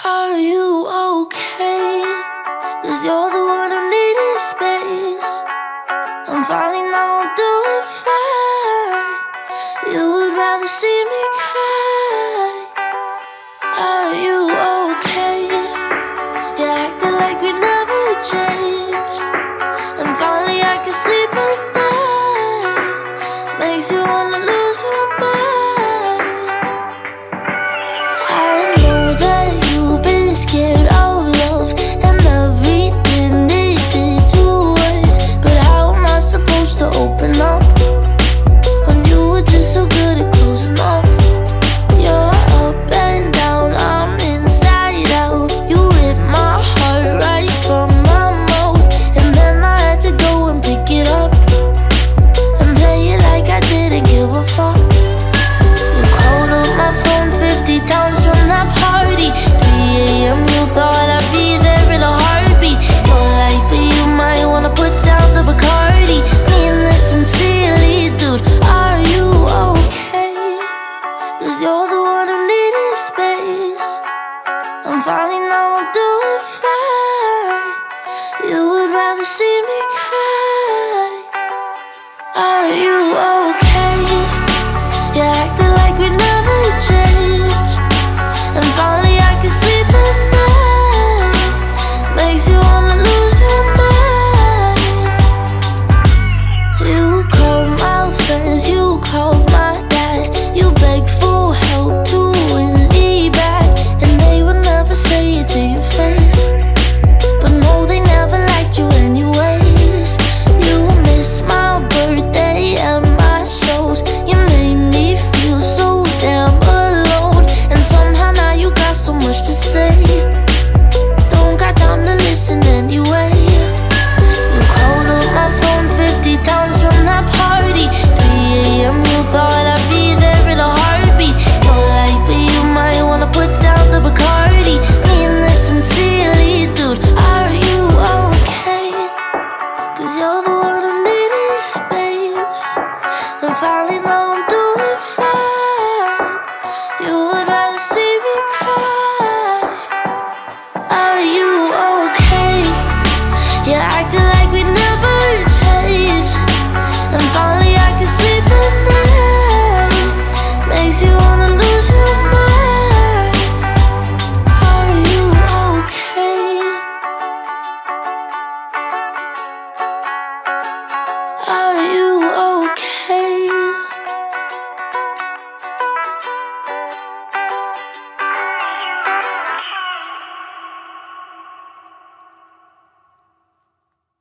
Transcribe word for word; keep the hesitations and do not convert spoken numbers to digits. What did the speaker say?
Are you okay? Cause you're the one who needed space. I'm finally now I'm doing fine. You would rather see me cry. Are you okay? You're acting like we never changed. And finally I can sleep at night. Makes you wanna lose your mind. I know that you've been scared of love and everything it did to us, but how am I supposed to open up when you were just so good at closing off? You're up and down, I'm inside out. You ripped my heart right from my mouth, and then I had to go and pick it up and play it like I didn't give a fuck. You called up my phone fifty times from that party. three a m you thought I'd be there in a heartbeat. You're like, but you might wanna put down the Bacardi. Mean this sincerely, dude, are you okay? Cause you're the one who needed space. I'm finally now I'm doing fine. You would rather see me cry. Are you okay? You're acting like we never changed. And finally I can sleep at night. Makes you wanna lose your mind. You called my friends, you called my dad. You begged for help to win me back, and they would never say it to your face. But no, they never liked you anyways. You missed my birthday and my shows. You made me feel so damn alone, and somehow now you got so much to say.